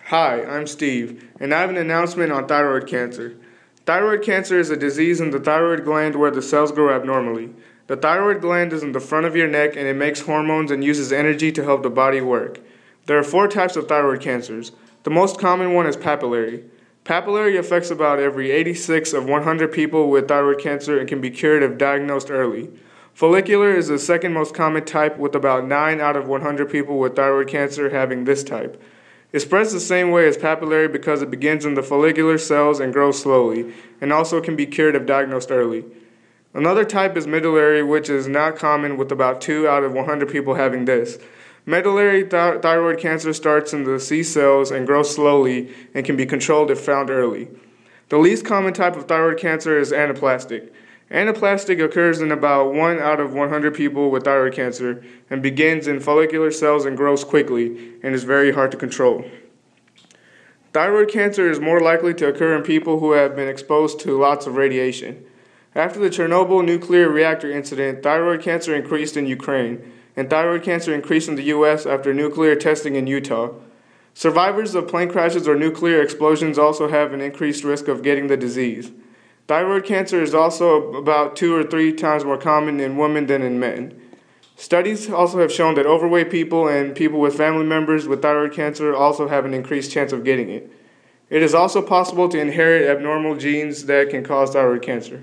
Hi, I'm Steve, and I have an announcement on thyroid cancer. Thyroid cancer is a disease in the thyroid gland where the cells grow abnormally. The thyroid gland is in the front of your neck and it makes hormones and uses energy to help the body work. There are 4 types of thyroid cancers. The most common one is papillary. Papillary affects about every 86 of 100 people with thyroid cancer and can be cured if diagnosed early. Follicular is the second most common type, with about 9 out of 100 people with thyroid cancer having this type. It spreads the same way as papillary because it begins in the follicular cells and grows slowly, and also can be cured if diagnosed early. Another type is medullary, which is not common, with about 2 out of 100 people having this. Medullary thyroid cancer starts in the C cells and grows slowly and can be controlled if found early. The least common type of thyroid cancer is anaplastic. Anaplastic occurs in about 1 out of 100 people with thyroid cancer and begins in follicular cells and grows quickly and is very hard to control. Thyroid cancer is more likely to occur in people who have been exposed to lots of radiation. After the Chernobyl nuclear reactor incident, thyroid cancer increased in Ukraine, and thyroid cancer increased in the U.S. after nuclear testing in Utah. Survivors of plane crashes or nuclear explosions also have an increased risk of getting the disease. Thyroid cancer is also about 2 or 3 times more common in women than in men. Studies also have shown that overweight people and people with family members with thyroid cancer also have an increased chance of getting it. It is also possible to inherit abnormal genes that can cause thyroid cancer.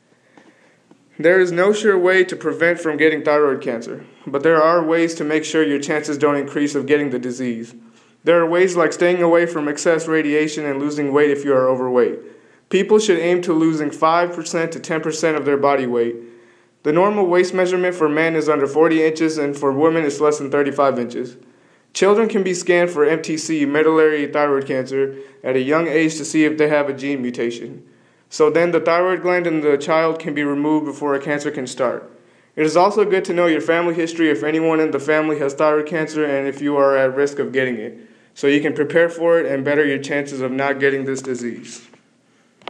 There is no sure way to prevent from getting thyroid cancer, but there are ways to make sure your chances don't increase of getting the disease. There are ways like staying away from excess radiation and losing weight if you are overweight. People should aim to losing 5% to 10% of their body weight. The normal waist measurement for men is under 40 inches and for women is less than 35 inches. Children can be scanned for MTC, medullary thyroid cancer, at a young age to see if they have a gene mutation. So then the thyroid gland in the child can be removed before a cancer can start. It is also good to know your family history if anyone in the family has thyroid cancer and if you are at risk of getting it, so you can prepare for it and better your chances of not getting this disease.